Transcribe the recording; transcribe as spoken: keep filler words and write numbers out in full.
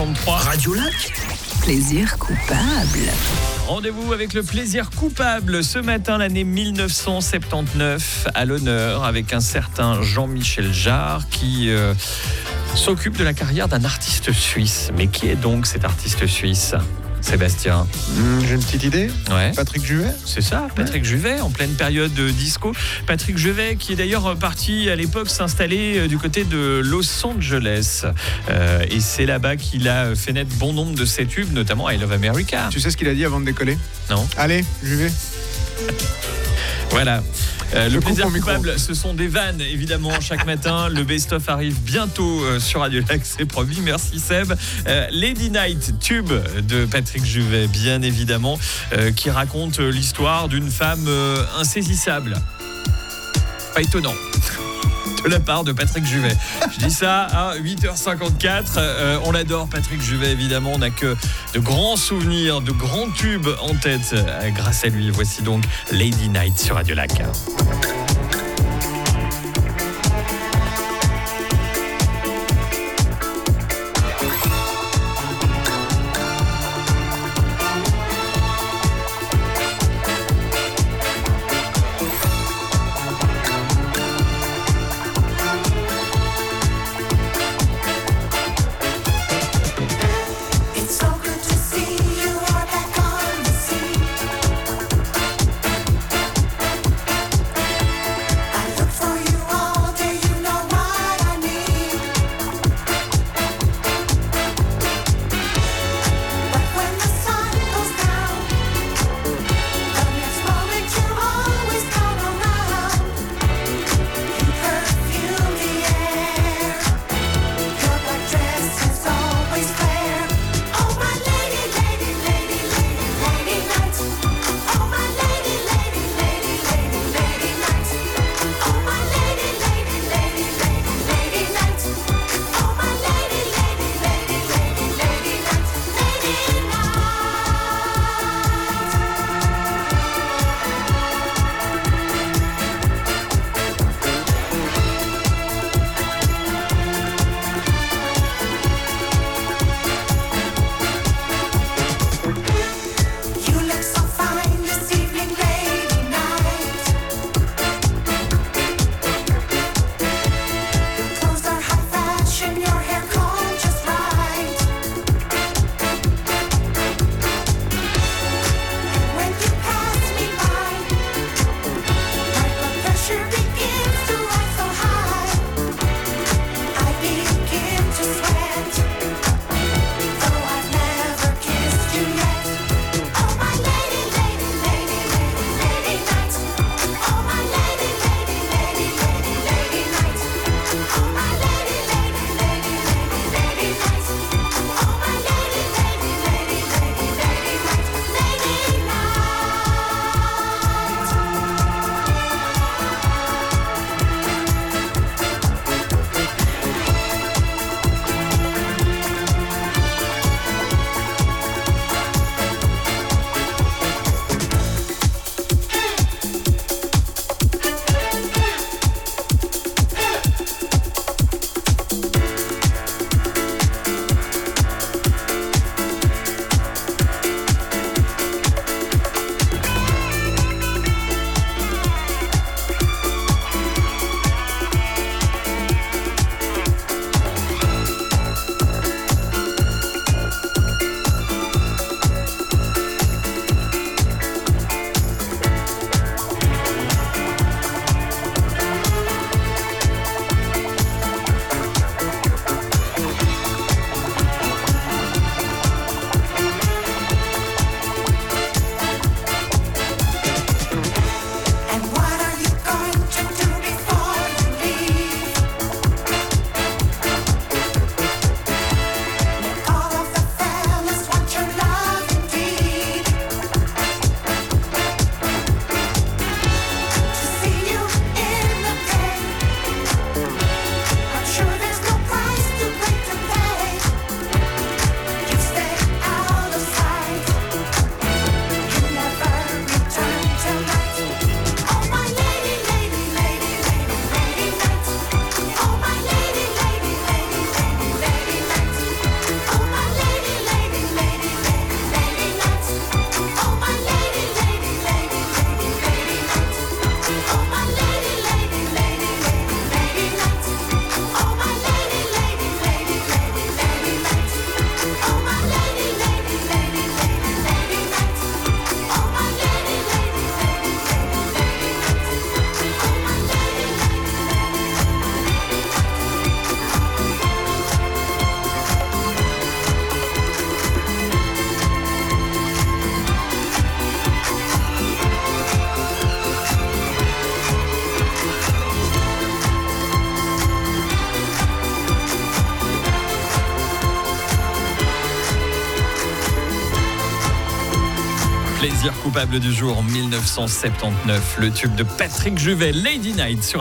trente-trois. Radio Lac. Plaisir coupable. Rendez-vous avec le plaisir coupable. Ce matin, l'année mille neuf cent soixante-dix-neuf, à l'honneur, avec un certain Jean-Michel Jarre qui euh, s'occupe de la carrière d'un artiste suisse. Mais qui est donc cet artiste suisse ? Sébastien. Mmh, j'ai une petite idée. Ouais. Patrick Juvet. C'est ça, Patrick ouais. Juvet, en pleine période de disco. Patrick Juvet, qui est d'ailleurs parti à l'époque s'installer du côté de Los Angeles. Euh, et c'est là-bas qu'il a fait naître bon nombre de ses tubes, notamment I Love America. Tu sais ce qu'il a dit avant de décoller ? Non. Allez, Juvet. Voilà. Euh, le plaisir coupable, micro. ce sont des vannes, évidemment, chaque matin. Le best-of arrive bientôt euh, sur Radio Lac, c'est promis. Merci Seb. Euh, Lady Night, tube de Patrick Juvet, bien évidemment, euh, qui raconte l'histoire d'une femme euh, insaisissable. Pas étonnant. De la part de Patrick Juvet. Je dis ça à huit heures cinquante-quatre. Euh, on l'adore, Patrick Juvet, évidemment. On n'a que de grands souvenirs, de grands tubes en tête euh, grâce à lui. Voici donc Lady Night sur Radio Lac. plaisir coupable du jour, mille neuf cent soixante-dix-neuf, le tube de Patrick Juvet, Lady Night sur